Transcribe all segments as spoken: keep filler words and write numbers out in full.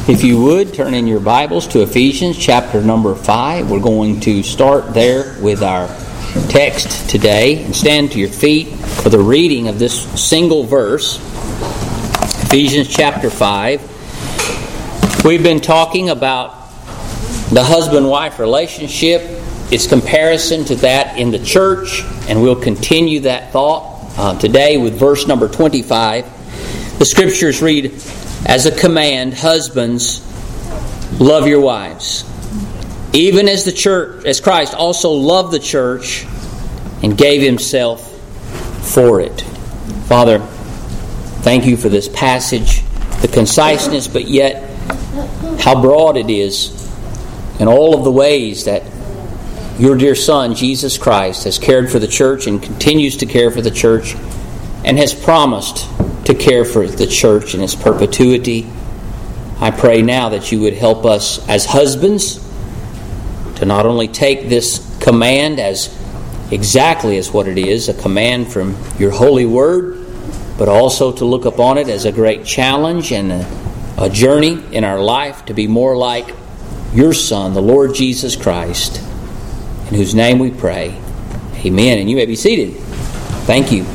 If you would, turn in your Bibles to Ephesians chapter number five. We're going to start there with our text today. And stand to your feet for the reading of this single verse. Ephesians chapter five. We've been talking about the husband-wife relationship, its comparison to that in the church, and we'll continue that thought uh, today with verse number twenty-five. The Scriptures read, as a command, husbands, love your wives, even as the church, as Christ also loved the church and gave Himself for it. Father, thank You for this passage, the conciseness, but yet how broad it is in all of the ways that Your dear Son, Jesus Christ, has cared for the church and continues to care for the church and has promised to care for the church in its perpetuity. I pray now that You would help us as husbands to not only take this command as exactly as what it is, a command from Your holy word, but also to look upon it as a great challenge and a, a journey in our life to be more like Your Son, the Lord Jesus Christ, in whose name we pray. Amen. And you may be seated. Thank you.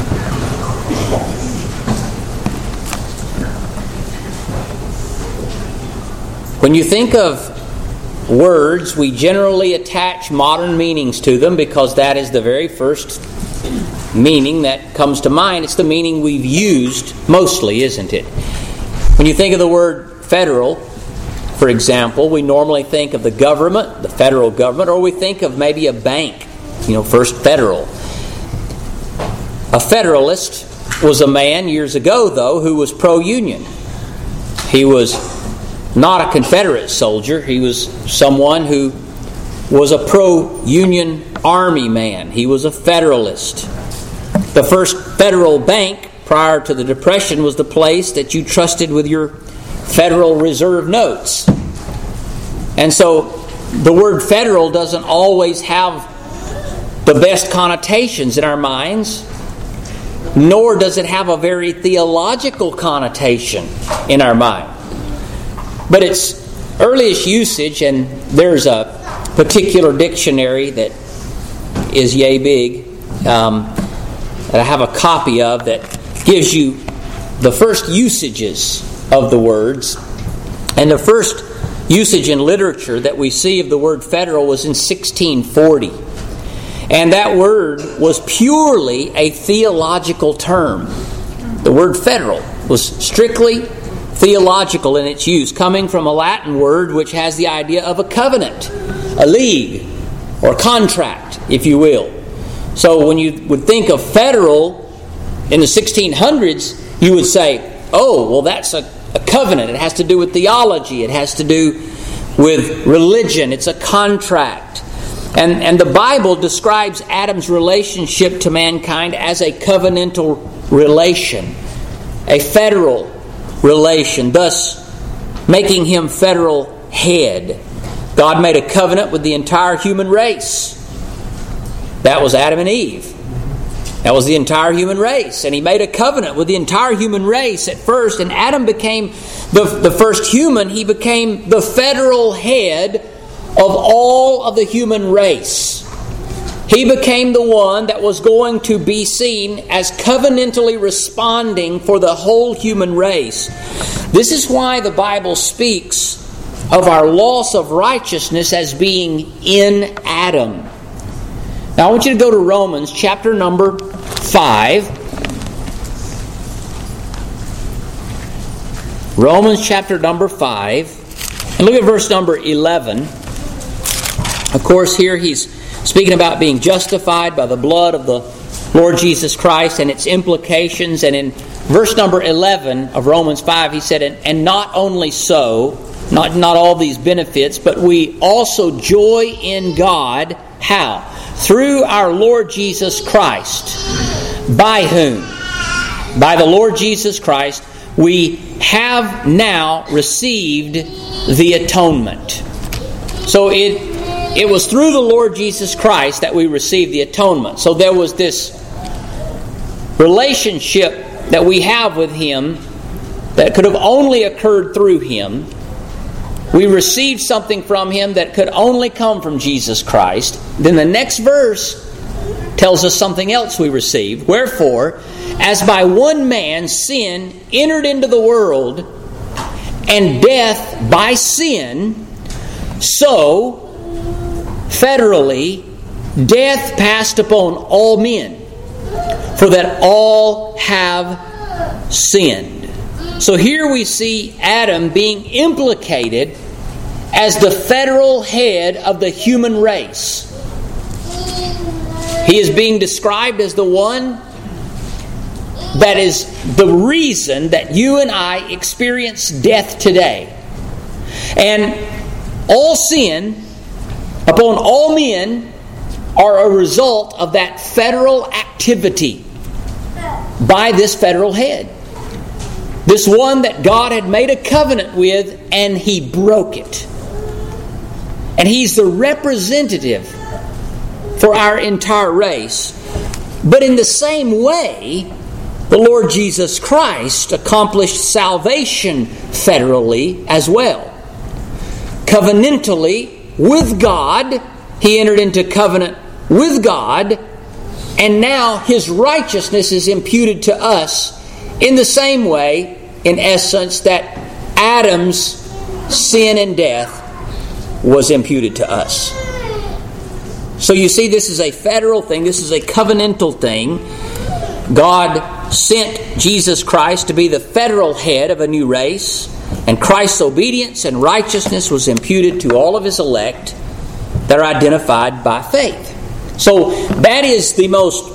When you think of words, we generally attach modern meanings to them because that is the very first meaning that comes to mind. It's the meaning we've used mostly, isn't it? When you think of the word federal, for example, we normally think of the government, the federal government, or we think of maybe a bank, you know, First Federal. A Federalist was a man years ago, though, who was pro-union. He was not a Confederate soldier. He was someone who was a pro-Union Army man. He was a Federalist. The first federal bank prior to the Depression was the place that you trusted with your Federal Reserve notes. And so the word federal doesn't always have the best connotations in our minds, nor does it have a very theological connotation in our mind. But its earliest usage, and there's a particular dictionary that is yay big, um, that I have a copy of, that gives you the first usages of the words. And the first usage in literature that we see of the word federal was in sixteen forty. And that word was purely a theological term. The word federal was strictly theological in its use, coming from a Latin word which has the idea of a covenant, a league, or contract, if you will. So when you would think of federal in the sixteen hundreds, you would say, oh, well, that's a, a covenant. It has to do with theology. It has to do with religion. It's a contract. And, and the Bible describes Adam's relationship to mankind as a covenantal relation, a federal relation, thus making him federal head. God made a covenant with the entire human race. That was Adam and Eve. That was the entire human race. And He made a covenant with the entire human race at first. And Adam became the, the first human. He became the federal head of all of the human race. He became the one that was going to be seen as covenantally responding for the whole human race. This is why the Bible speaks of our loss of righteousness as being in Adam. Now I want you to go to Romans chapter number five. Romans chapter number five. And look at verse number eleven. Of course, here he's speaking about being justified by the blood of the Lord Jesus Christ and its implications. And in verse number eleven of Romans five, he said, and, and not only so, not, not all these benefits, but we also joy in God. How? Through our Lord Jesus Christ. By whom? By the Lord Jesus Christ, we have now received the atonement. So it It was through the Lord Jesus Christ that we received the atonement. So there was this relationship that we have with Him that could have only occurred through Him. we received something from Him that could only come from Jesus Christ. Then the next verse tells us something else we received. Wherefore, as by one man sin entered into the world, and death by sin, so federally death passed upon all men, for that all have sinned. So here we see Adam being implicated as the federal head of the human race. He is being described as the one that is the reason that you and I experience death today. And all sin upon all men are a result of that federal activity by this federal head. This one that God had made a covenant with, and He broke it. And He's the representative for our entire race. But in the same way, the Lord Jesus Christ accomplished salvation federally as well. Covenantally with God, He entered into covenant with God, and now His righteousness is imputed to us in the same way, in essence, that Adam's sin and death was imputed to us. So you see, this is a federal thing. This is a covenantal thing. God sent Jesus Christ to be the federal head of a new race, and Christ's obedience and righteousness was imputed to all of His elect that are identified by faith. So that is the most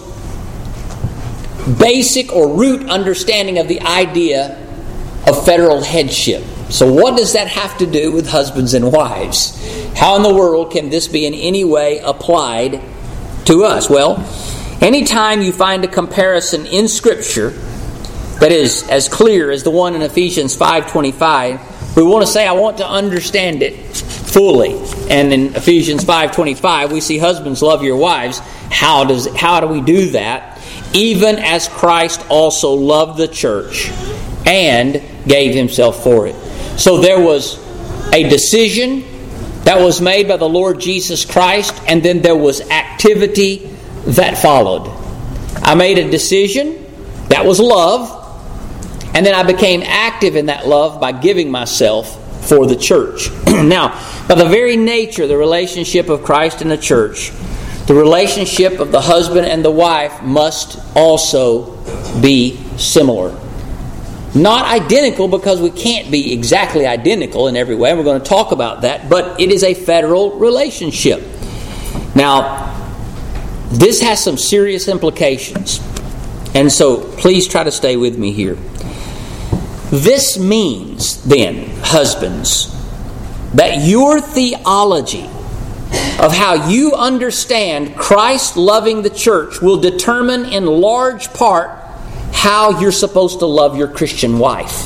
basic or root understanding of the idea of federal headship. So what does that have to do with husbands and wives? How in the world can this be in any way applied to us? Well, anytime you find a comparison in Scripture that is as clear as the one in Ephesians five twenty-five, we want to say, I want to understand it fully. And in Ephesians five twenty-five, we see husbands, love your wives. How does how do we do that? Even as Christ also loved the church and gave Himself for it. So there was a decision that was made by the Lord Jesus Christ, and then there was activity that followed. I made a decision, that was love, and then I became active in that love by giving myself for the church. Now, by the very nature of the relationship of Christ and the church, the relationship of the husband and the wife must also be similar. Not identical, because we can't be exactly identical in every way, and we're going to talk about that, but it is a federal relationship. Now, this has some serious implications, and so please try to stay with me here. This means, then, husbands, that your theology of how you understand Christ loving the church will determine in large part how you're supposed to love your Christian wife.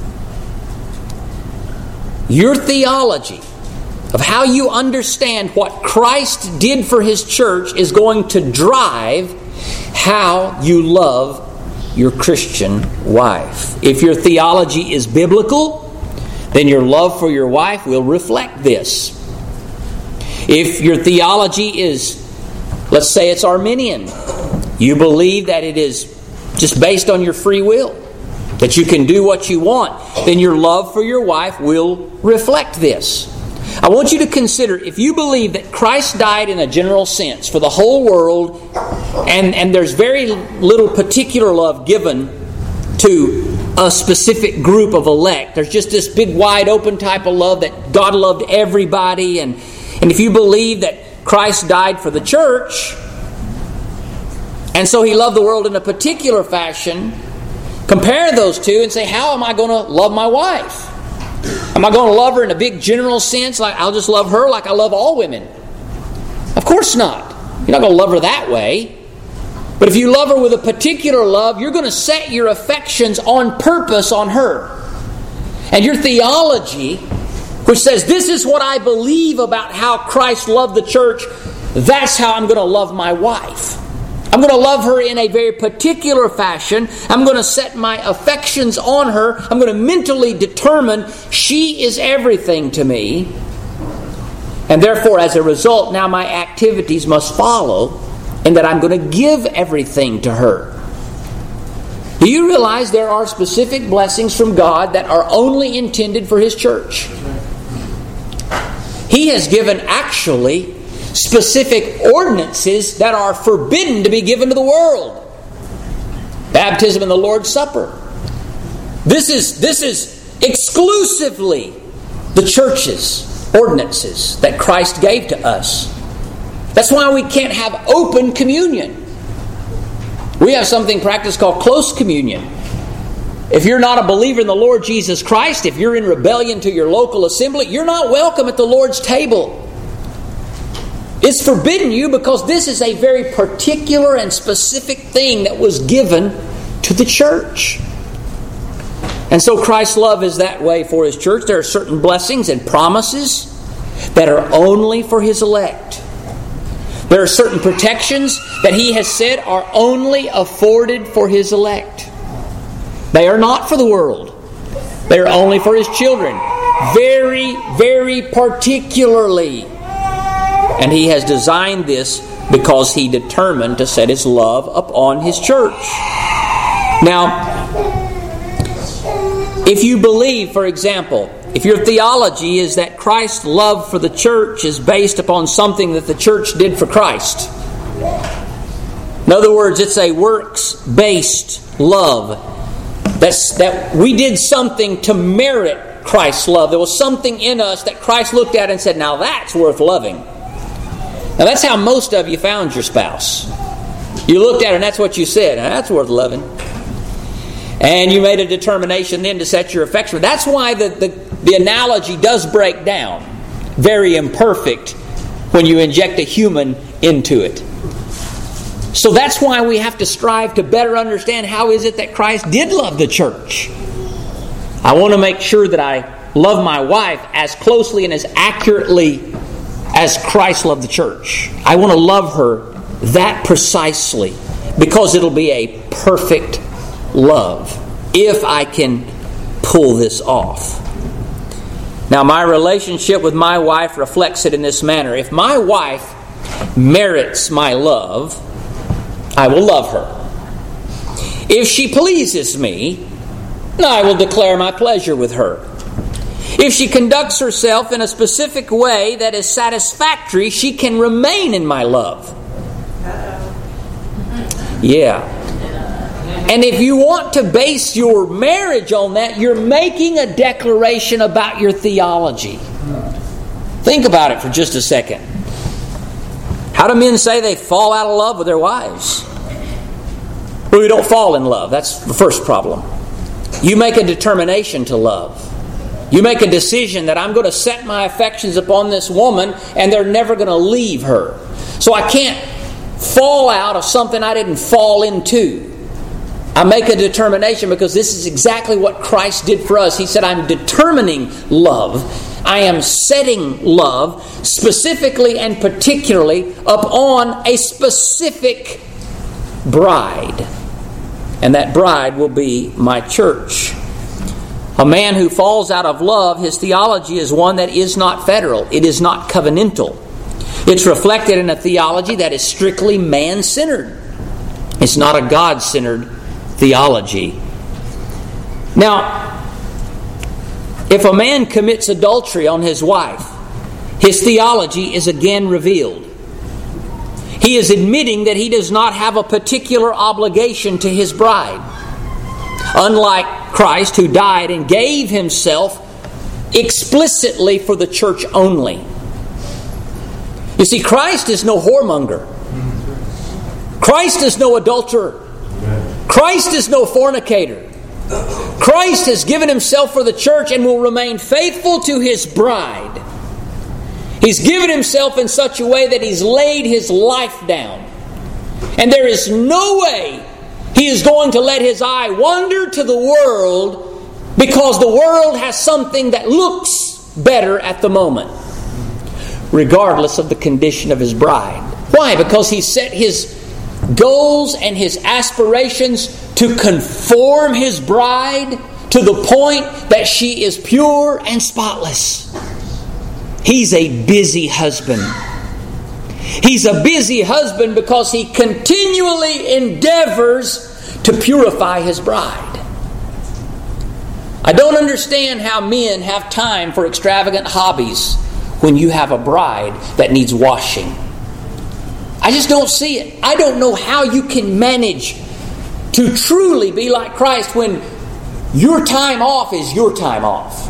Your theology of how you understand what Christ did for His church is going to drive how you love your Christian wife. If your theology is biblical, then your love for your wife will reflect this. If your theology is, let's say it's Arminian, you believe that it is just based on your free will, that you can do what you want, then your love for your wife will reflect this. I want you to consider, if you believe that Christ died in a general sense for the whole world, and, and there's very little particular love given to a specific group of elect, there's just this big wide open type of love that God loved everybody, and, and if you believe that Christ died for the church, and so He loved the world in a particular fashion, compare those two and say, how am I going to love my wife? Am I going to love her in a big general sense, like I'll just love her like I love all women? Of course not. You're not going to love her that way. But if you love her with a particular love, you're going to set your affections on purpose on her. And your theology, which says, this is what I believe about how Christ loved the church, that's how I'm going to love my wife. I'm going to love her in a very particular fashion. I'm going to set my affections on her. I'm going to mentally determine she is everything to me. And therefore, as a result, now my activities must follow, and that I'm going to give everything to her. Do you realize there are specific blessings from God that are only intended for His church? He has given actually specific ordinances that are forbidden to be given to the world. Baptism and the Lord's Supper. This is, this is exclusively the church's ordinances that Christ gave to us. That's why we can't have open communion. We have something practiced called close communion. If you're not a believer in the Lord Jesus Christ, if you're in rebellion to your local assembly, you're not welcome at the Lord's table. It's forbidden you because this is a very particular and specific thing that was given to the church. And so Christ's love is that way for His church. There are certain blessings and promises that are only for His elect. There are certain protections that He has said are only afforded for His elect. They are not for the world. They are only for His children. Very, very particularly. And He has designed this because He determined to set His love upon His church. Now, if you believe, for example, if your theology is that Christ's love for the church is based upon something that the church did for Christ. In other words, it's a works-based love. That's, that we did something to merit Christ's love. There was something in us that Christ looked at and said, now that's worth loving. Now that's how most of you found your spouse. You looked at her and that's what you said. Now, that's worth loving. And you made a determination then to set your affection. That's why the, the, the analogy does break down. Very imperfect when you inject a human into it. So that's why we have to strive to better understand how is it that Christ did love the church. I want to make sure that I love my wife as closely and as accurately as Christ loved the church. I want to love her that precisely because it'll be a perfect love if I can pull this off. Now, my relationship with my wife reflects it in this manner. If my wife merits my love, I will love her. If she pleases me, I will declare my pleasure with her. If she conducts herself in a specific way that is satisfactory, she can remain in my love. Yeah. And if you want to base your marriage on that, you're making a declaration about your theology. Think about it for just a second. How do men say they fall out of love with their wives? Well, we don't fall in love. That's the first problem. You make a determination to love. You make a decision that I'm going to set my affections upon this woman and they're never going to leave her. So I can't fall out of something I didn't fall into. I make a determination because this is exactly what Christ did for us. He said, I'm determining love. I am setting love specifically and particularly upon a specific bride. And that bride will be my church. A man who falls out of love, his theology is one that is not federal. It is not covenantal. It's reflected in a theology that is strictly man-centered. It's not a God-centered theology. Now, if a man commits adultery on his wife, his theology is again revealed. He is admitting that he does not have a particular obligation to his bride. Unlike Christ, who died and gave Himself explicitly for the church only. You see, Christ is no whoremonger. Christ is no adulterer. Christ is no fornicator. Christ has given Himself for the church and will remain faithful to His bride. He's given Himself in such a way that He's laid His life down. And there is no way He is going to let His eye wander to the world because the world has something that looks better at the moment, regardless of the condition of His bride. Why? Because He set His goals and his aspirations to conform his bride to the point that she is pure and spotless. He's a busy husband. He's a busy husband because he continually endeavors to purify his bride. I don't understand how men have time for extravagant hobbies when you have a bride that needs washing. I just don't see it. I don't know how you can manage to truly be like Christ when your time off is your time off.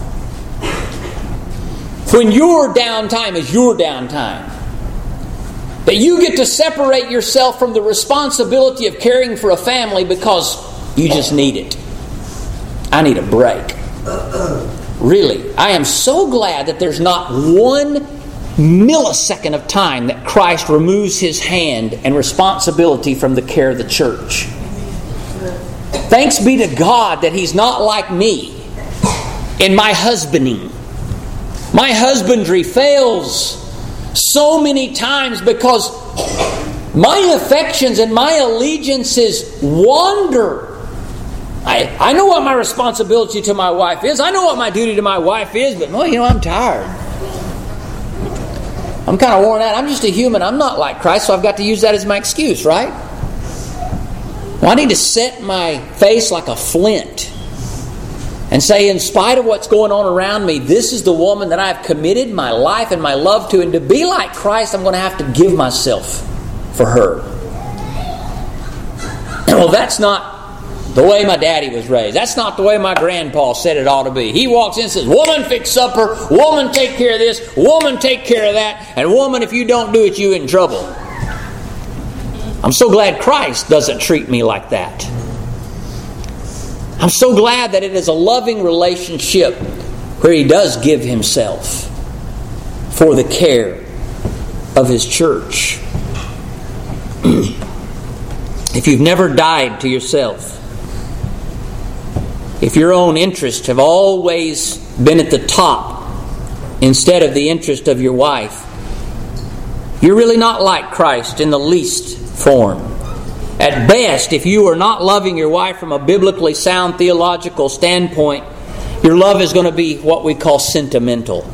When your downtime is your downtime. That you get to separate yourself from the responsibility of caring for a family because you just need it. I need a break. Really, I am so glad that there's not one millisecond of time that Christ removes His hand and responsibility from the care of the church. Thanks be to God that He's not like me in my husbanding. My husbandry fails so many times because my affections and my allegiances wander. I, I know what my responsibility to my wife is. I know what my duty to my wife is, but well, you know, I'm tired. I'm kind of worn out. I'm just a human. I'm not like Christ, so I've got to use that as my excuse, right? Well, I need to set my face like a flint and say, in spite of what's going on around me, this is the woman that I've committed my life and my love to. And to be like Christ, I'm going to have to give myself for her. Well, that's not the way my daddy was raised. That's not the way my grandpa said it ought to be. He walks in and says, woman, fix supper. Woman, take care of this. Woman, take care of that. And woman, if you don't do it, you're in trouble. I'm so glad Christ doesn't treat me like that. I'm so glad that it is a loving relationship where He does give Himself for the care of His church. If you've never died to yourself, if your own interests have always been at the top instead of the interest of your wife, you're really not like Christ in the least form. At best, if you are not loving your wife from a biblically sound theological standpoint, your love is going to be what we call sentimental.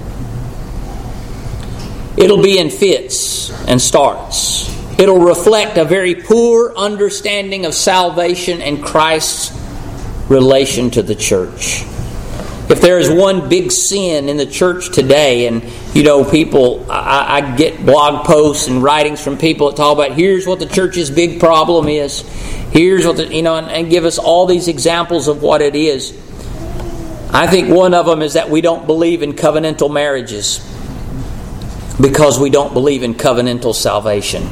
It'll be in fits and starts. It'll reflect a very poor understanding of salvation and Christ's relation to the church. If there is one big sin in the church today, and you know, people, I, I get blog posts and writings from people that talk about here's what the church's big problem is. Here's what the, you know, and, and give us all these examples of what it is. I think one of them is that we don't believe in covenantal marriages because we don't believe in covenantal salvation.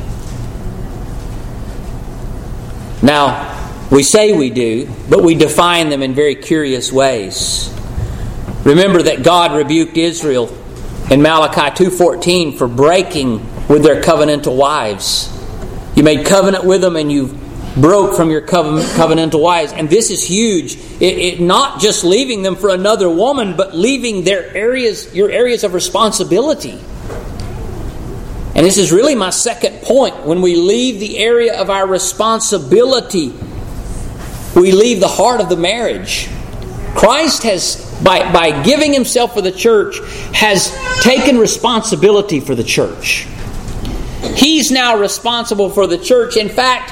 Now, we say we do, but we define them in very curious ways. Remember that God rebuked Israel in Malachi two fourteen for breaking with their covenantal wives. You made covenant with them and you broke from your covenantal wives. And this is huge. It, it not just leaving them for another woman, but leaving their areas, your areas of responsibility. And this is really my second point. When we leave the area of our responsibility, we leave the heart of the marriage. Christ has, by, by giving Himself for the church, has taken responsibility for the church. He's now responsible for the church. In fact,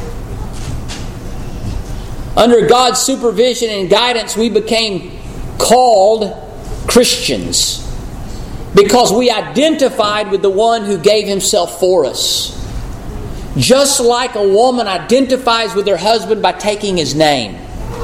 under God's supervision and guidance, we became called Christians because we identified with the one who gave Himself for us. Just like a woman identifies with her husband by taking his name.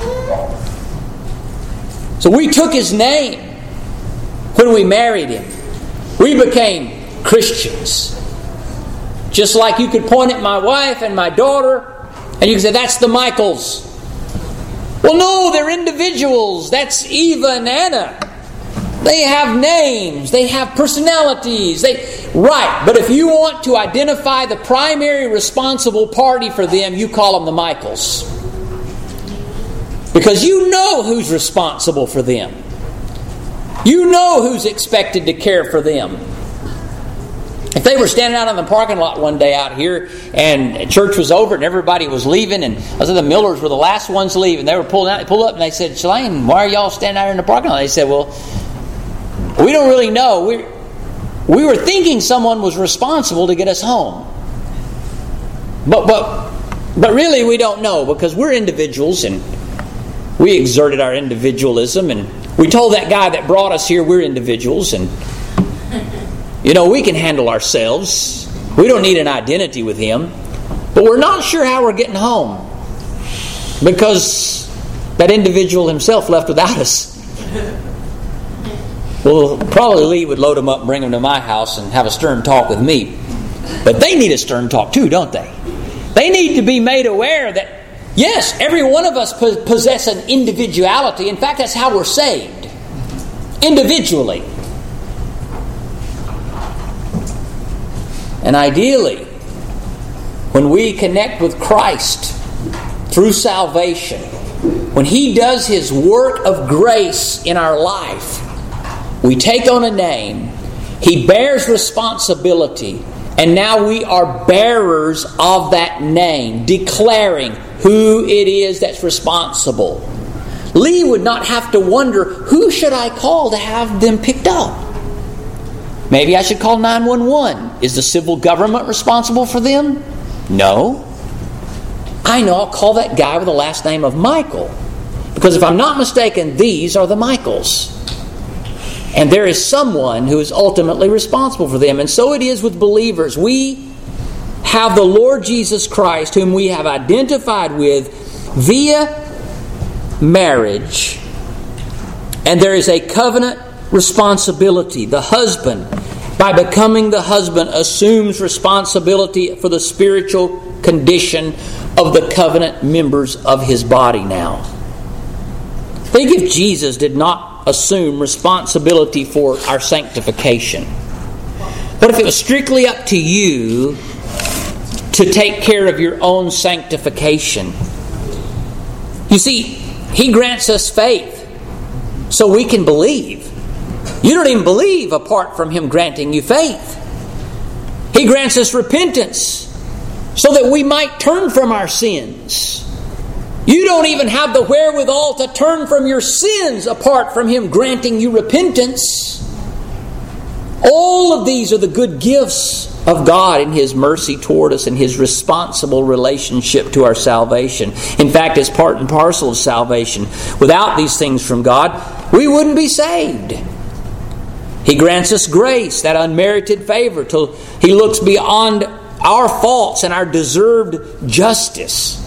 So we took his name when we married him. We became Christians. Just like you could point at my wife and my daughter and you could say, that's the Michaels. Well, no, they're individuals. That's Eva and Anna. They have names. They have personalities. They right. But if you want to identify the primary responsible party for them, you call them the Michaels. Because you know who's responsible for them. You know who's expected to care for them. If they were standing out in the parking lot one day out here and church was over and everybody was leaving, and I said the Millers were the last ones leaving, they were pulling out, they pulled up and they said, Shalane, why are y'all standing out here in the parking lot? They said, well, we don't really know. We, we were thinking someone was responsible to get us home. But, but, but really we don't know, because we're individuals and we exerted our individualism, and we told that guy that brought us here we're individuals, and you know, we can handle ourselves. We don't need an identity with him. But we're not sure how we're getting home, because that individual himself left without us. Well, probably Lee would load them up and bring them to my house and have a stern talk with me. But they need a stern talk too, don't they? They need to be made aware that, yes, every one of us possess an individuality. In fact, that's how we're saved. Individually. And ideally, when we connect with Christ through salvation, when He does His work of grace in our life, we take on a name, He bears responsibility, and now we are bearers of that name, declaring who it is that's responsible. Lee would not have to wonder, who should I call to have them picked up? Maybe I should call nine one one. Is the civil government responsible for them? No. I know I'll call that guy with the last name of Michael. Because if I'm not mistaken, these are the Michaels. And there is someone who is ultimately responsible for them. And so it is with believers. We have the Lord Jesus Christ, whom we have identified with via marriage. And there is a covenant responsibility. The husband, by becoming the husband, assumes responsibility for the spiritual condition of the covenant members of his body now. Think if Jesus did not assume responsibility for our sanctification. But if it was strictly up to you to take care of your own sanctification. You see, He grants us faith so we can believe. You don't even believe apart from Him granting you faith. He grants us repentance so that we might turn from our sins. You don't even have the wherewithal to turn from your sins apart from Him granting you repentance. All of these are the good gifts of God in His mercy toward us and His responsible relationship to our salvation. In fact, it's part and parcel of salvation. Without these things from God, we wouldn't be saved. He grants us grace, that unmerited favor, till He looks beyond our faults and our deserved justice.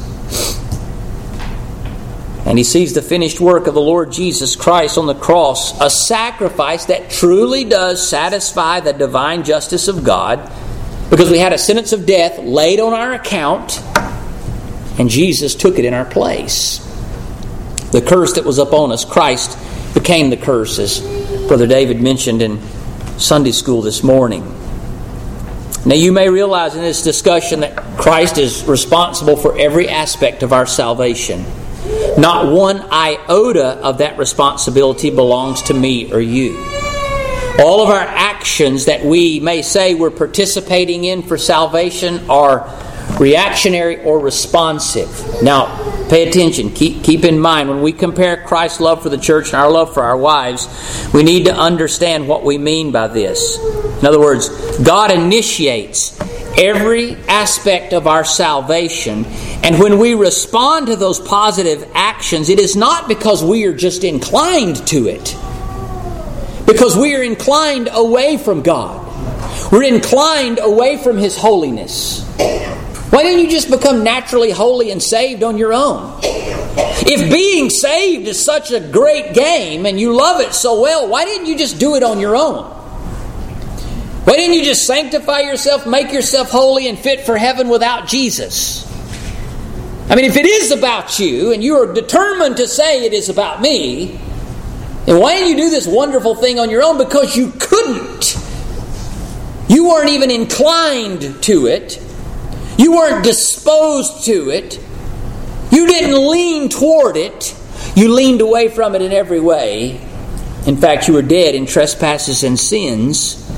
And He sees the finished work of the Lord Jesus Christ on the cross, a sacrifice that truly does satisfy the divine justice of God, because we had a sentence of death laid on our account, and Jesus took it in our place. The curse that was upon us, Christ became the curse, as Brother David mentioned in Sunday school this morning. Now you may realize in this discussion that Christ is responsible for every aspect of our salvation. Not one iota of that responsibility belongs to me or you. All of our actions that we may say we're participating in for salvation are reactionary or responsive. Now, pay attention. Keep, keep in mind, when we compare Christ's love for the church and our love for our wives, we need to understand what we mean by this. In other words, God initiates every aspect of our salvation, and when we respond to those positive actions, it is not because we are just inclined to it. Because we are inclined away from God. We're inclined away from His holiness. Why didn't you just become naturally holy and saved on your own? If being saved is such a great game and you love it so well, why didn't you just do it on your own? Why didn't you just sanctify yourself, make yourself holy and fit for heaven without Jesus? I mean, if it is about you and you are determined to say it is about me, then why didn't you do this wonderful thing on your own? Because you couldn't. You weren't even inclined to it. You weren't disposed to it. You didn't lean toward it. You leaned away from it in every way. In fact, you were dead in trespasses and sins.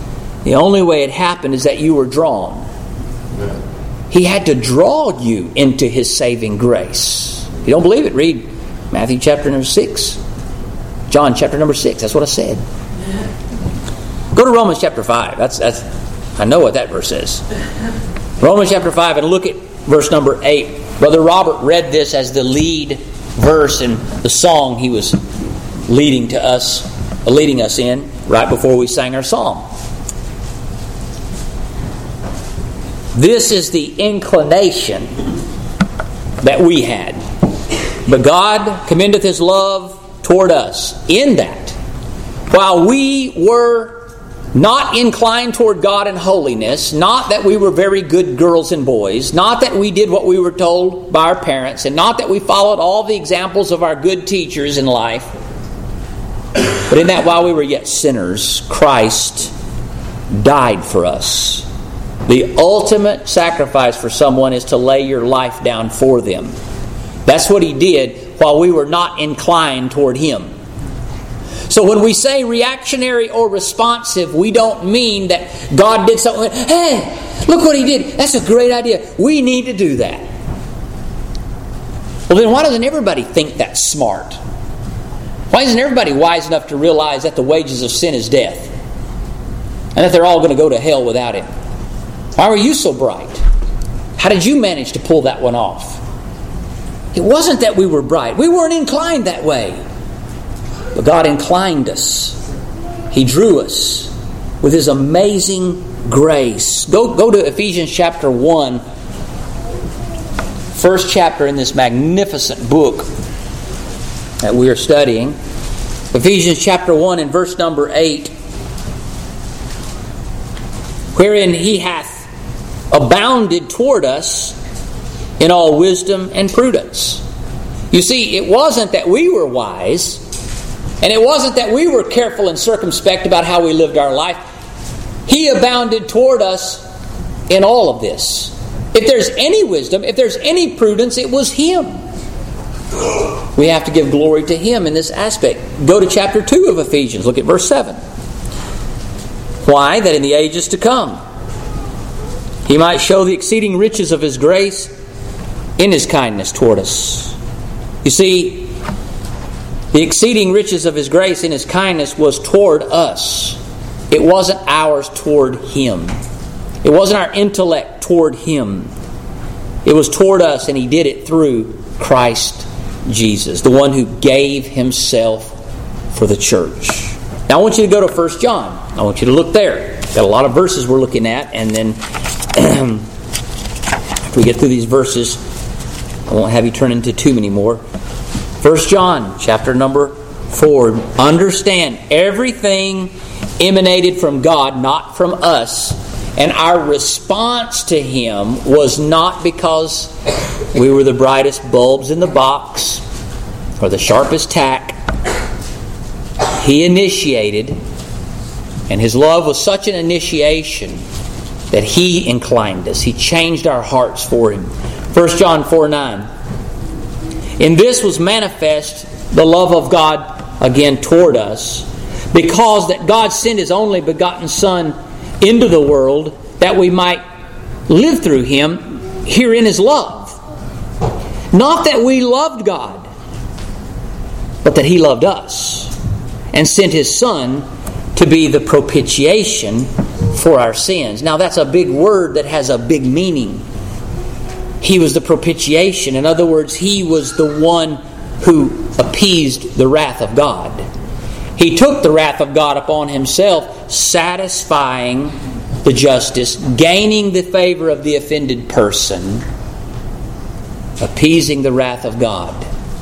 The only way it happened is that you were drawn. He had to draw you into His saving grace. If you don't believe it, read Matthew chapter number six. John chapter number six. That's what I said. Go to Romans chapter five. That's that's I know what that verse is. Romans chapter five, and look at verse number eight. Brother Robert read this as the lead verse in the song he was leading to us, leading us in right before we sang our psalm. This is the inclination that we had. But God commendeth His love toward us in that, while we were not inclined toward God in holiness, not that we were very good girls and boys, not that we did what we were told by our parents, and not that we followed all the examples of our good teachers in life, but in that while we were yet sinners, Christ died for us. The ultimate sacrifice for someone is to lay your life down for them. That's what He did while we were not inclined toward Him. So when we say reactionary or responsive, we don't mean that God did something. Hey, look what He did. That's a great idea. We need to do that. Well, then why doesn't everybody think that's smart? Why isn't everybody wise enough to realize that the wages of sin is death? And that they're all going to go to hell without Him? Why were you so bright? How did you manage to pull that one off? It wasn't that we were bright. We weren't inclined that way. But God inclined us. He drew us with His amazing grace. Go, go to Ephesians chapter one. First chapter in this magnificent book that we are studying. Ephesians chapter one and verse number eight. Wherein He hath abounded toward us in all wisdom and prudence. You see, it wasn't that we were wise, and it wasn't that we were careful and circumspect about how we lived our life. He abounded toward us in all of this. If there's any wisdom, if there's any prudence, it was Him. We have to give glory to Him in this aspect. Go to chapter two of Ephesians. Look at verse seven. Why? That in the ages to come He might show the exceeding riches of His grace in His kindness toward us. You see, the exceeding riches of His grace in His kindness was toward us. It wasn't ours toward Him. It wasn't our intellect toward Him. It was toward us, and He did it through Christ Jesus, the one who gave Himself for the church. Now I want you to go to First John. I want you to look there. Got a lot of verses we're looking at, and then if we get through these verses, I won't have you turn into too many more. First John, chapter number four. Understand, everything emanated from God, not from us. And our response to Him was not because we were the brightest bulbs in the box or the sharpest tack. He initiated, and His love was such an initiation that He inclined us. He changed our hearts for Him. First John four nine. In this was manifest the love of God again toward us, because that God sent His only begotten Son into the world that we might live through Him. Herein is love. Not that we loved God, but that He loved us and sent His Son to be the propitiation for our sins. Now that's a big word that has a big meaning. He was the propitiation. In other words, He was the one who appeased the wrath of God. He took the wrath of God upon Himself, satisfying the justice, gaining the favor of the offended person, appeasing the wrath of God.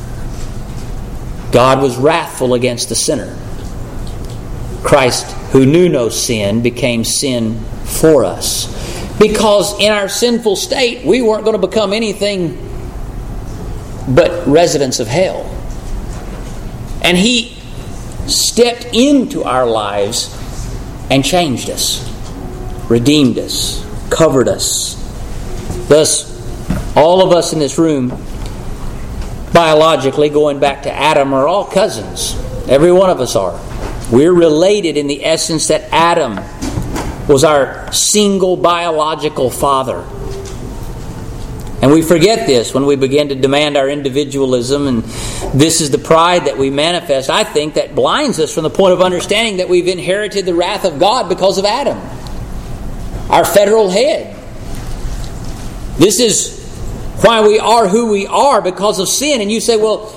God was wrathful against the sinner. Christ, who knew no sin, became sin for us. Because in our sinful state, we weren't going to become anything but residents of hell. And He stepped into our lives and changed us, redeemed us, covered us. Thus, all of us in this room, biologically, going back to Adam, are all cousins. Every one of us are. We're related in the essence that Adam was our single biological father. And we forget this when we begin to demand our individualism, and this is the pride that we manifest, I think, that blinds us from the point of understanding that we've inherited the wrath of God because of Adam, our federal head. This is why we are who we are, because of sin. And you say, well,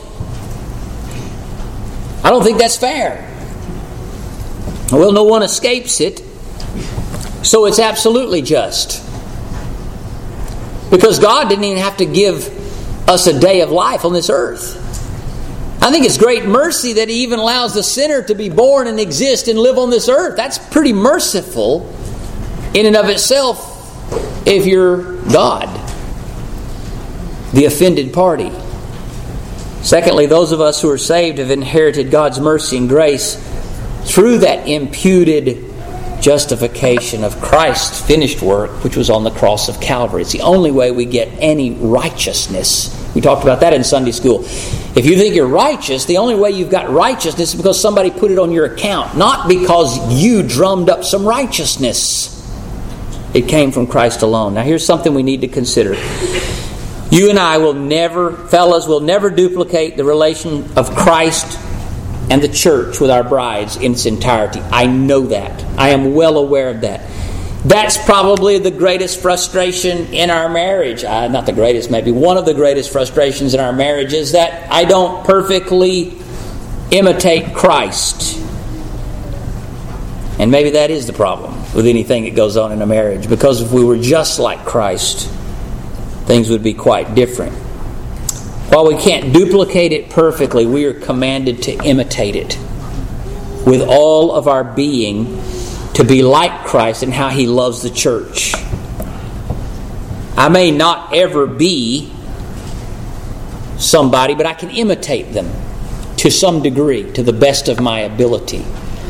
I don't think that's fair. Well, no one escapes it, so it's absolutely just. Because God didn't even have to give us a day of life on this earth. I think it's great mercy that He even allows the sinner to be born and exist and live on this earth. That's pretty merciful in and of itself if you're God, the offended party. Secondly, those of us who are saved have inherited God's mercy and grace through that imputed justification of Christ's finished work, which was on the cross of Calvary. It's the only way we get any righteousness. We talked about that in Sunday school. If you think you're righteous, the only way you've got righteousness is because somebody put it on your account, not because you drummed up some righteousness. It came from Christ alone. Now here's something we need to consider. You and I will never, fellas, will never duplicate the relation of Christ and the church with our brides in its entirety. I know that. I am well aware of that. That's probably the greatest frustration in our marriage. Uh, not the greatest, maybe one of the greatest frustrations in our marriage is that I don't perfectly imitate Christ. And maybe that is the problem with anything that goes on in a marriage. Because if we were just like Christ, things would be quite different. While we can't duplicate it perfectly, we are commanded to imitate it with all of our being, to be like Christ and how He loves the church. I may not ever be somebody, but I can imitate them to some degree, to the best of my ability.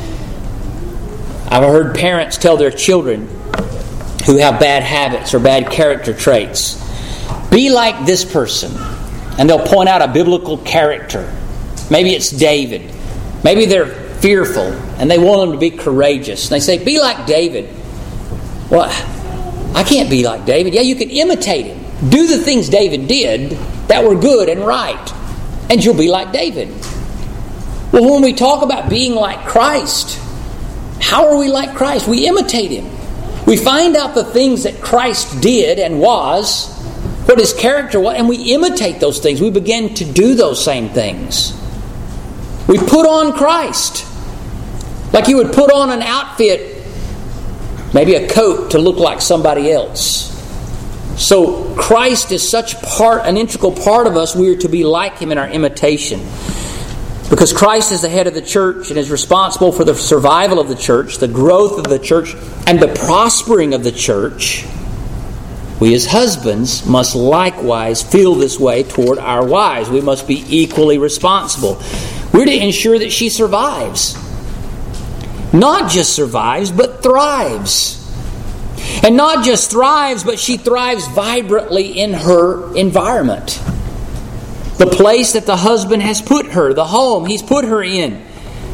I've heard parents tell their children who have bad habits or bad character traits, be like this person. And they'll point out a biblical character. Maybe it's David. Maybe they're fearful and they want them to be courageous. And they say, be like David. Well, I can't be like David. Yeah, you can imitate him. Do the things David did that were good and right, and you'll be like David. Well, when we talk about being like Christ, how are we like Christ? We imitate Him. We find out the things that Christ did and was, what His character was, and we imitate those things. We begin to do those same things. We put on Christ. Like you would put on an outfit, maybe a coat, to look like somebody else. So Christ is such part, an integral part of us, we are to be like Him in our imitation. Because Christ is the head of the church and is responsible for the survival of the church, the growth of the church, and the prospering of the church, we as husbands must likewise feel this way toward our wives. We must be equally responsible. We're to ensure that she survives. Not just survives, but thrives. And not just thrives, but she thrives vibrantly in her environment. The place that the husband has put her, the home He's put her in.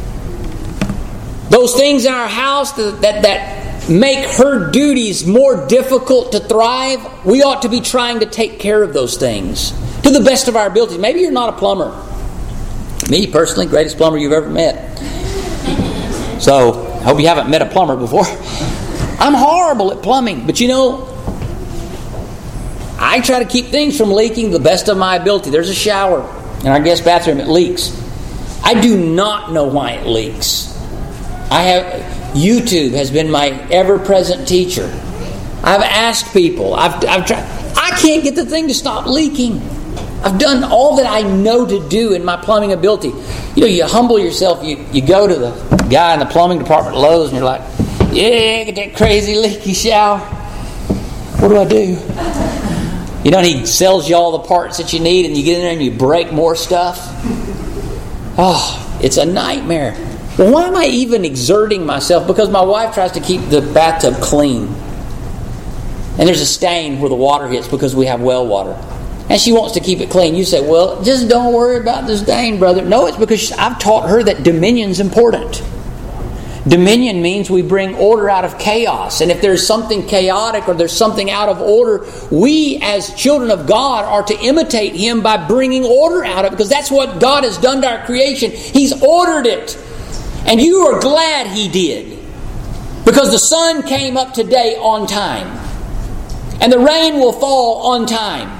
Those things in our house that, that, that make her duties more difficult to thrive, we ought to be trying to take care of those things to the best of our ability. Maybe you're not a plumber. Me, personally, greatest plumber you've ever met. So, I hope you haven't met a plumber before. I'm horrible at plumbing, but you know, I try to keep things from leaking the best of my ability. There's a shower in our guest bathroom, it leaks. I do not know why it leaks. I have... YouTube has been my ever-present teacher. I've asked people. I've, I've tried. I can't get the thing to stop leaking. I've done all that I know to do in my plumbing ability. You know, you humble yourself. You, you go to the guy in the plumbing department at Lowe's and you're like, yeah, get that crazy leaky shower. What do I do? You know, and he sells you all the parts that you need and you get in there and you break more stuff. Oh, it's a nightmare. Well, why am I even exerting myself? Because my wife tries to keep the bathtub clean. And there's a stain where the water hits because we have well water. And she wants to keep it clean. You say, well, just don't worry about the stain, brother. No, it's because I've taught her that dominion's important. Dominion means we bring order out of chaos. And if there's something chaotic or there's something out of order, we as children of God are to imitate Him by bringing order out of it, because that's what God has done to our creation. He's ordered it. And you are glad He did, because the sun came up today on time. And the rain will fall on time.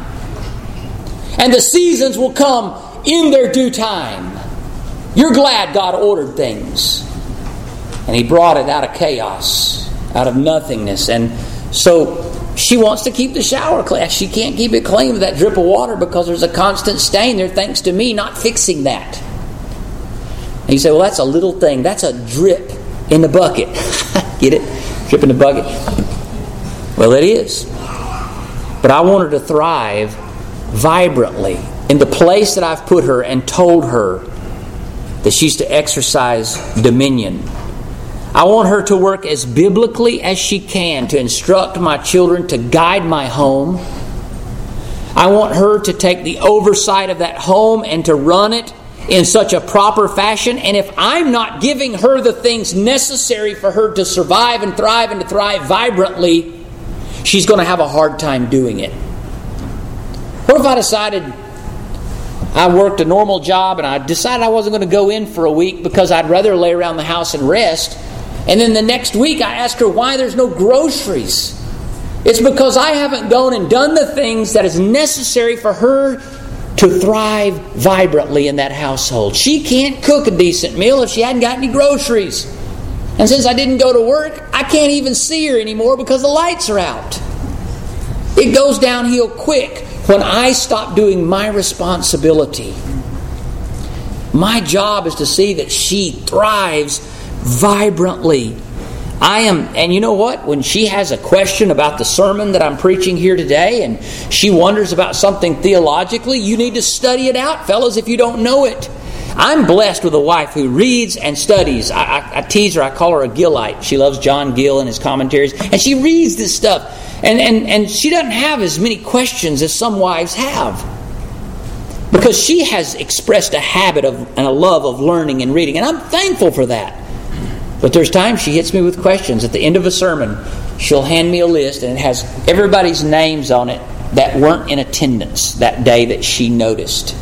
And the seasons will come in their due time. You're glad God ordered things. And He brought it out of chaos, out of nothingness. And so she wants to keep the shower clean. She can't keep it clean with that drip of water because there's a constant stain there, thanks to me not fixing that. And you say, well, that's a little thing. That's a drip in the bucket. Get it? Drip in the bucket. Well, it is. But I want her to thrive vibrantly in the place that I've put her, and told her that she's to exercise dominion. I want her to work as biblically as she can to instruct my children, to guide my home. I want her to take the oversight of that home and to run it in such a proper fashion. And if I'm not giving her the things necessary for her to survive and thrive and to thrive vibrantly, she's going to have a hard time doing it. What if I decided I worked a normal job and I decided I wasn't going to go in for a week because I'd rather lay around the house and rest, and then the next week I asked her why there's no groceries? It's because I haven't gone and done the things that is necessary for her to thrive vibrantly in that household. She can't cook a decent meal if she hadn't got any groceries. And since I didn't go to work, I can't even see her anymore because the lights are out. It goes downhill quick when I stop doing my responsibility. My job is to see that she thrives vibrantly. I am, and you know what? When she has a question about the sermon that I'm preaching here today, and she wonders about something theologically, you need to study it out, fellas, if you don't know it. I'm blessed with a wife who reads and studies. I, I, I tease her, I call her a Gillite. She loves John Gill and his commentaries, and she reads this stuff. And, and, and she doesn't have as many questions as some wives have, because she has expressed a habit of and a love of learning and reading. And I'm thankful for that. But there's times she hits me with questions. At the end of a sermon, she'll hand me a list, and it has everybody's names on it that weren't in attendance that day that she noticed.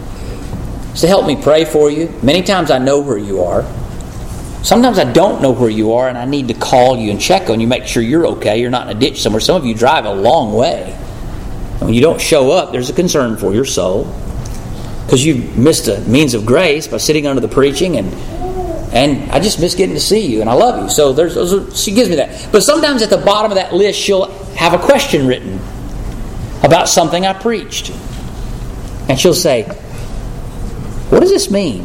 So help me pray for you. Many times I know where you are. Sometimes I don't know where you are, and I need to call you and check on you, make sure you're okay, you're not in a ditch somewhere. Some of you drive a long way. When you don't show up, there's a concern for your soul, because you've missed a means of grace by sitting under the preaching, and and I just miss getting to see you, and I love you. So there's, those are, she gives me that. But sometimes at the bottom of that list, she'll have a question written about something I preached. And she'll say, what does this mean?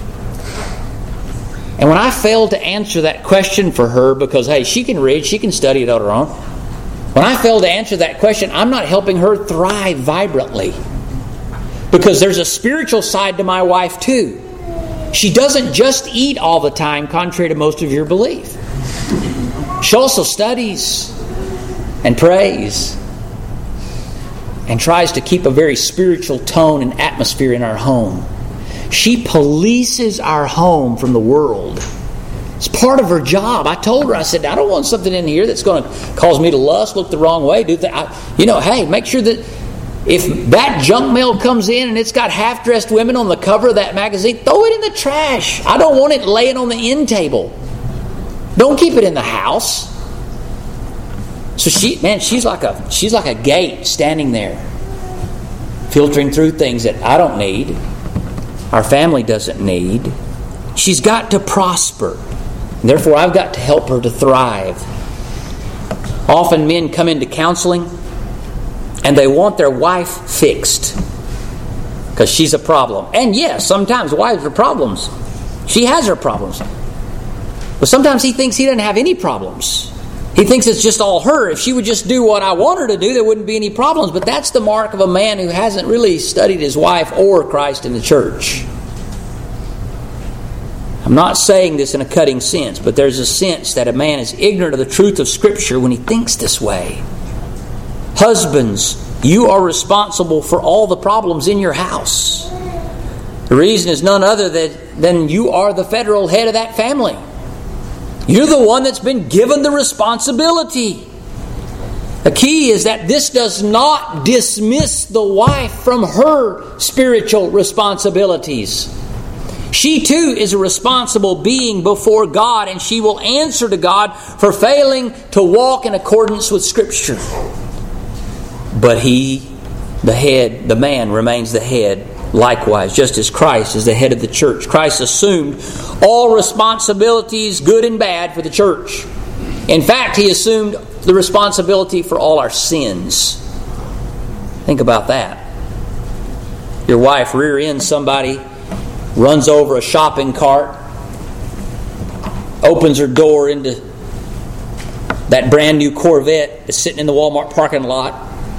And when I fail to answer that question for her, because, hey, she can read, she can study it on her own. When I fail to answer that question, I'm not helping her thrive vibrantly. Because there's a spiritual side to my wife too. She doesn't just eat all the time, contrary to most of your belief. She also studies and prays and tries to keep a very spiritual tone and atmosphere in our home. She polices our home from the world. It's part of her job. I told her, I said, I don't want something in here that's going to cause me to lust, look the wrong way, do that. You know, hey, make sure that if that junk mail comes in and it's got half-dressed women on the cover of that magazine, throw it in the trash. I don't want it laying on the end table. Don't keep it in the house. So she, man, she's like a she's like a gate standing there, filtering through things that I don't need, our family doesn't need. She's got to prosper. Therefore, I've got to help her to thrive. Often men come into counseling and they want their wife fixed because she's a problem. And yes, sometimes wives are problems. She has her problems. But sometimes he thinks he doesn't have any problems. He thinks it's just all her. If she would just do what I want her to do, there wouldn't be any problems. But that's the mark of a man who hasn't really studied his wife or Christ in the church. I'm not saying this in a cutting sense, but there's a sense that a man is ignorant of the truth of Scripture when he thinks this way. Husbands, you are responsible for all the problems in your house. The reason is none other than, than you are the federal head of that family. You're the one that's been given the responsibility. The key is that this does not dismiss the wife from her spiritual responsibilities. She too is a responsible being before God, and she will answer to God for failing to walk in accordance with Scripture. But he, the head, the man, remains the head likewise, just as Christ is the head of the church. Christ assumed all responsibilities, good and bad, for the church. In fact, He assumed the responsibility for all our sins. Think about that. Your wife rear-ends somebody, runs over a shopping cart, opens her door into that brand new Corvette that's sitting in the Walmart parking lot,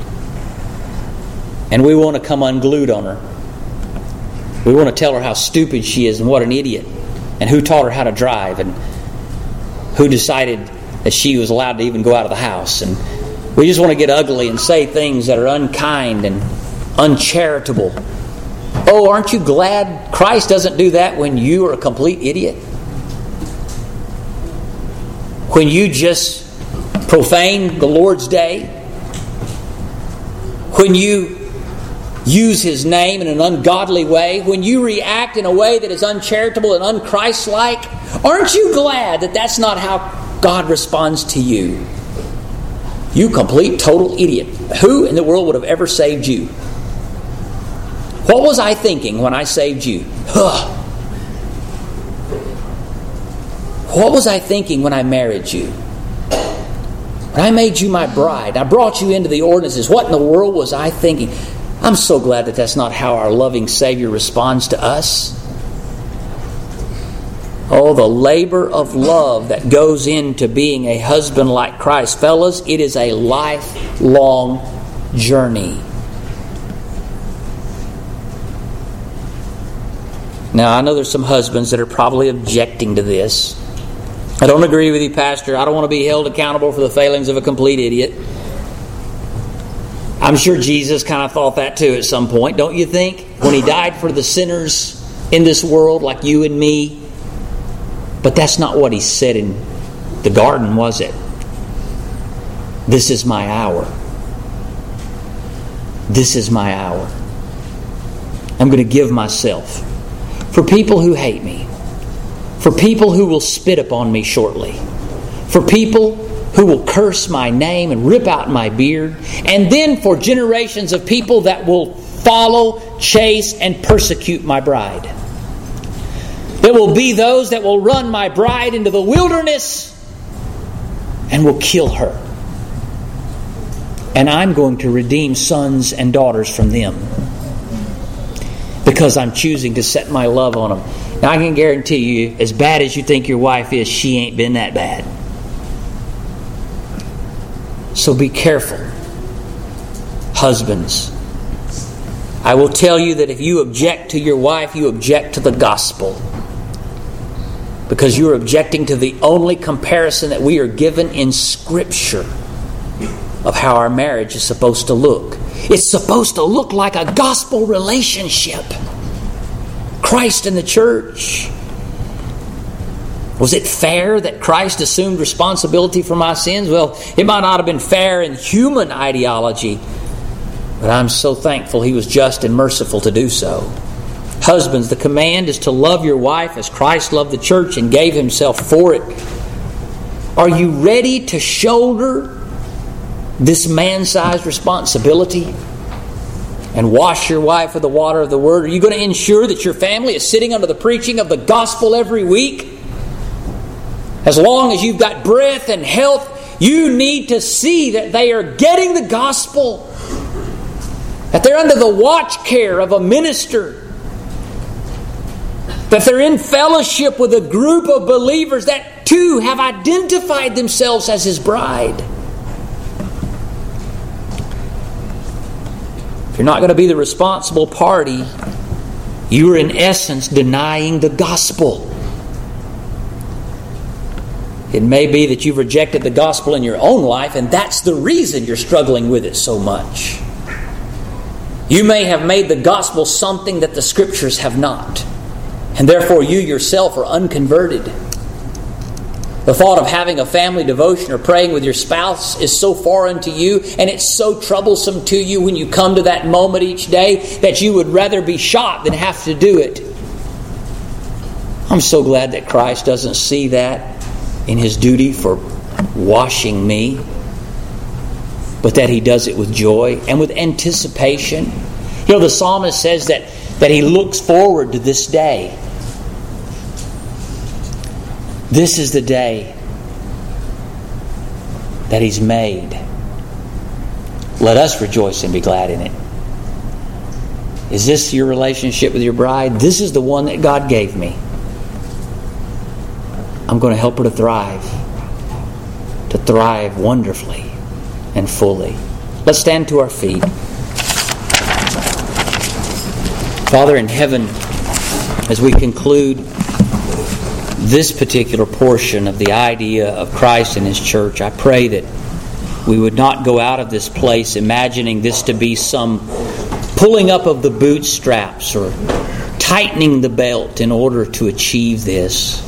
and we want to come unglued on her. We want to tell her how stupid she is and what an idiot, and who taught her how to drive, and who decided that she was allowed to even go out of the house. And we just want to get ugly and say things that are unkind and uncharitable. Oh, aren't you glad Christ doesn't do that when you are a complete idiot? When you just profane the Lord's day? When you use His name in an ungodly way? When you react in a way that is uncharitable and unchristlike? Aren't you glad that that's not how God responds to you? You complete, total idiot. Who in the world would have ever saved you? What was I thinking when I saved you? Ugh. What was I thinking when I married you? When I made you my bride, I brought you into the ordinances. What in the world was I thinking? I'm so glad that that's not how our loving Savior responds to us. Oh, the labor of love that goes into being a husband like Christ. Fellas, it is a lifelong journey. Now, I know there's some husbands that are probably objecting to this. I don't agree with you, Pastor. I don't want to be held accountable for the failings of a complete idiot. I'm sure Jesus kind of thought that too at some point, don't you think? When He died for the sinners in this world like you and me. But that's not what He said in the garden, was it? This is my hour. This is my hour. I'm going to give myself for people who hate me, for people who will spit upon me shortly, for people who will curse my name and rip out my beard, and then for generations of people that will follow, chase, and persecute my bride. There will be those that will run my bride into the wilderness and will kill her. And I'm going to redeem sons and daughters from them because I'm choosing to set my love on them. Now I can guarantee you, as bad as you think your wife is, she ain't been that bad. So be careful, husbands. I will tell you that if you object to your wife, you object to the gospel. Because you're objecting to the only comparison that we are given in Scripture of how our marriage is supposed to look. It's supposed to look like a gospel relationship. Christ and the church. Was it fair that Christ assumed responsibility for my sins? Well, it might not have been fair in human ideology, but I'm so thankful He was just and merciful to do so. Husbands, the command is to love your wife as Christ loved the church and gave Himself for it. Are you ready to shoulder this man-sized responsibility and wash your wife with the water of the Word? Are you going to ensure that your family is sitting under the preaching of the gospel every week? As long as you've got breath and health, you need to see that they are getting the gospel, that they're under the watch care of a minister, that they're in fellowship with a group of believers that too have identified themselves as His bride. If you're not going to be the responsible party, you are in essence denying the gospel. It may be that you've rejected the gospel in your own life, and that's the reason you're struggling with it so much. You may have made the gospel something that the Scriptures have not, and therefore you yourself are unconverted. The thought of having a family devotion or praying with your spouse is so foreign to you, and it's so troublesome to you when you come to that moment each day that you would rather be shot than have to do it. I'm so glad that Christ doesn't see that in His duty for washing me, but that He does it with joy and with anticipation. You know, the psalmist says that, that he looks forward to this day. This is the day that He's made. Let us rejoice and be glad in it. Is this your relationship with your bride? This is the one that God gave me. I'm going to help her to thrive. To thrive wonderfully and fully. Let's stand to our feet. Father in heaven, as we conclude this particular portion of the idea of Christ and His church, I pray that we would not go out of this place imagining this to be some pulling up of the bootstraps or tightening the belt in order to achieve this.